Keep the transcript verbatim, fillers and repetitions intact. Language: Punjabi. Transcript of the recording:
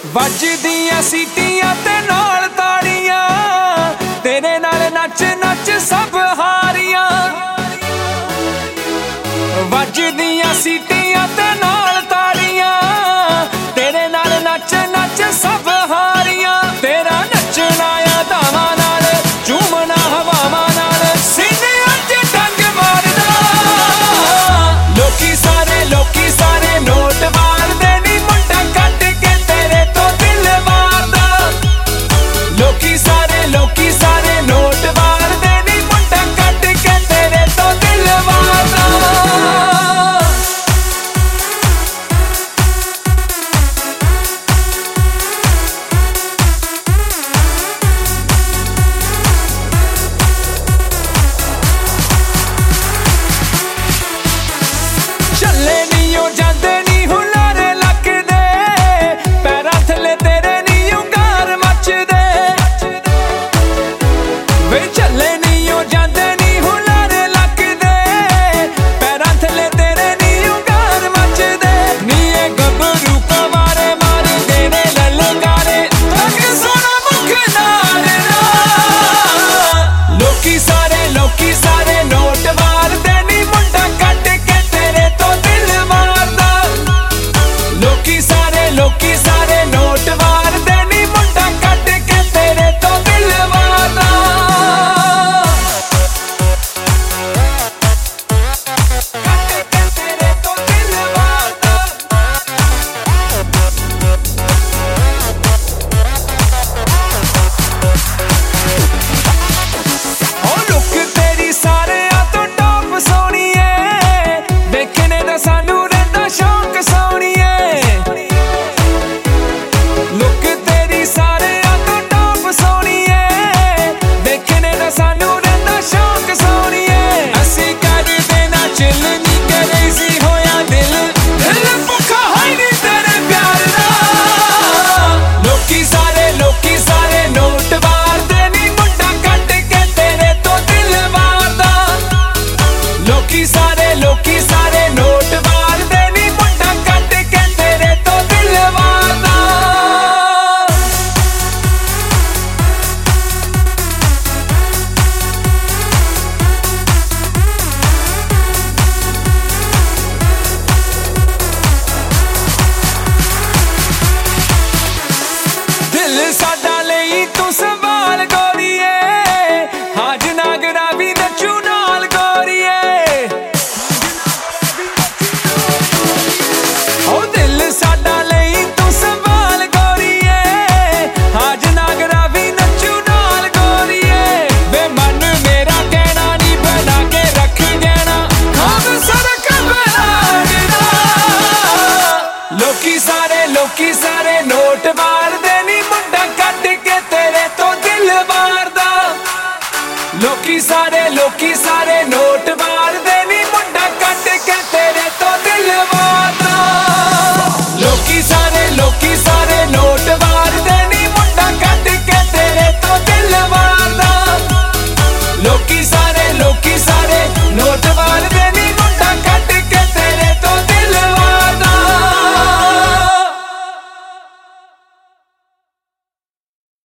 ਵੱਜਦੀਆਂ ਸੀਟੀਆਂ ਤੇ ਨਾਲ ਤਾੜੀਆਂ, ਤੇਰੇ ਨਾਲ ਨੱਚ ਨੱਚ ਸਭ ਹਾਰੀਆਂ। ਵੱਜਦੀਆਂ ਸੀਟੀਆਂ ਤੇ ਨਾਲ ਤਾੜੀਆਂ, ਤੇਰੇ ਨਾਲ ਨੱਚ ਨੱਚ ਸਭ ਹਾਰੀਆਂ। ਤੇਰਾ ਨੱਚਣਾ ਆ ਧਾਵਾਂ ਨਾਲ, ਝੂਮਣਾ ਹਵਾਵਾਂ ਨਾਲ, ਸੀਨਿਆਂ 'ਚ ਡੰਗ ਮਾਰਦਾ। ਲੋਕੀ ਸਾਰੇ ਲੋਕੀ ਸਾਰੇ ਨੋਟ ਮਾਰਦੇ ਨੀ, ਮੁੰਡਾ ਕੱਢ ਕੇ ਤੇਰੇ ਤੋਂ ਦਿਲ ਮਾਰਦਾ। ਲੋਕੀ ਸਾਰੇ ਲੋਕੀ ਸਾਰੇ ਨੋਟ ਮਾਰਦੇ ਨੀ, ਮੁੰਡਾ ਕੱਢ ਕੇ ਤੇਰੇ ਤੋਂ ਦਿਲ ਮਾਰਦਾ। ਚੱਲੇ ਨੀ ਉਹ ਜਾਂਦੇ ਨੀ ਹੁਲਾਰੇ ਲੱਗਦੇ, ਪੈਰਾਂ ਥੱਲੇ ਤੇਰੇ ਨੀ ਉਂਗਾਰ ਮੱਚਦੇ। ਵੇ ਚੱਲੇ ਨੀ ਉਹ ਜਾਂਦੇ ਨੀ ਹੁਲਾਰੇ ਲੱਗਦੇ, ਪੈਰਾਂ ਥੱਲੇ ਤੇਰੇ ਨੀ ਉਂਗਾਰ ਮੱਚਦੇ। ਨੀ ਇਹ ਗੱਭਰੂ ਕਵਾਰੇ ਮਾਰਦੇ ਨੇ ਲਲਕਾਰੇ, ਤੱਕ ਸੋਹਣਾ ਮੁੱਖ ਨਾਲ ਨਾ। ਲੋਕੀ ਸਾਰੇ ਲੋਕੀ ਸਾਰੇ ਨੋਟ ਮਾਰਦੇ ਨੀ, ਮੁੰਡਾ ਕੱਢ ਕੇ ਤੇਰੇ ਤੋਂ ਦਿਲ ਮਾਰਦਾ। ਲੋਕੀ ਸਾਰੇ ਲੋਕੀ ਸਾਰੇ ਨੋਟ ਮਾਰਦੇ ਨੀ, ਮੁੰਡਾ ਕੱਢ ਕੇ ਤੇਰੇ ਤੋਂ ਦਿਲ ਮਾਰਦਾ। ਕੱਢ ਕੇ ਤੇਰੇ ਤੋਂ ਦਿਲ ਮਾਰਦਾ। ਓ ਲੁੱਕ ਤੇਰੀ ਸਾਰਿਆਂ ਤੋਂ ਟੌਪ ਸੋਹਣੀਏ, ਦੇਖਣੇ ਦਾ ਸਾਨੂੰ ਰਹਿੰਦਾ ਸ਼ੌਂਕ ਸੋਹਣੀਏ। ਲੁੱਕ ਤੇਰੀ ਸਾਰਿਆਂ ਤੋਂ ਟੌਪ ਸੋਹਣੀਏ, ਦੇਖਣੇ ਦਾ ਸਾਨੂੰ ਰਹਿੰਦਾ ਸ਼ੌਂਕ ਸੋਹਣੀਏ। ਅਸੀਂ ਕਰਦੇ ਨਾ ਚਿੱਲ ਨੀ ਕਰੇ ਸੀ ਹੋਇਆ ਦਿਲ, ਦਿਲ ਭੁੱਖਾ ਹੈ ਨੀ ਤੇਰੇ ਪਿਆਰ ਦਾ। ਲੋਕੀ ਸਾਰੇ ਲੋਕੀ ਸਾਰੇ ਨੋਟ ਮਾਰਦੇ ਨੀ, ਮੁੰਡਾ ਕੱਢ ਕੇ ਤੇਰੇ ਤੋਂ ਦਿਲ ਮਾਰਦਾ। ਲੋਕੀ ਸਾਰੇ ਲੋਕੀ ਸਾਰੇ ਨੋਟ ਮਾਰਦੇ ਨੀ, ਮੁੰਡਾ ਕੱਢ ਕੇ ਤੇਰੇ ਤੋਂ ਦਿਲ ਮਾਰਦਾ। ਦਿਲ ਸਾਡਾ ਲਈ ਤੂੰ ਸੰਭਾਲ ਗੋਰੀਏ, ਹਾਜ ਨਾਗਰਾ ਵੀ ਨੱਚੂ ਨਾਲ ਗੋਰੀਏ। ਓ ਦਿਲ ਸਾਡਾ ਲਈ ਤੂੰ ਸੰਭਾਲ ਗੋਰੀਏ, ਹਾਜ ਨਾਗਰਾ ਵੀ ਨੱਚੂ ਨਾਲ ਗੋਰੀਏ। ਵੇ ਮਨ ਮੇਰਾ ਕਹਿਣਾ ਨੀ ਬਣਾ ਕੇ ਰੱਖ ਦੇਣਾ, ਖਾਬ ਸੜਕ ਬਲਾਗਦਾ। ਲੋਕੀ ਸਾਰੇ ਲੋਕੀ ਸਾਰੇ ਨੋਟ ਮਾਰਦੇ ਨੀ, ਮੁੰਡਾ ਕੱਢ ਕੇ ਤੇਰੇ ਤੋਂ ਦਿਲ ਮਾਰਦਾ। ਲੋਕੀ ਸਾਰੇ ਲੋਕੀ ਸਾਰੇ ਨੋਟ ਮਾਰਦੇ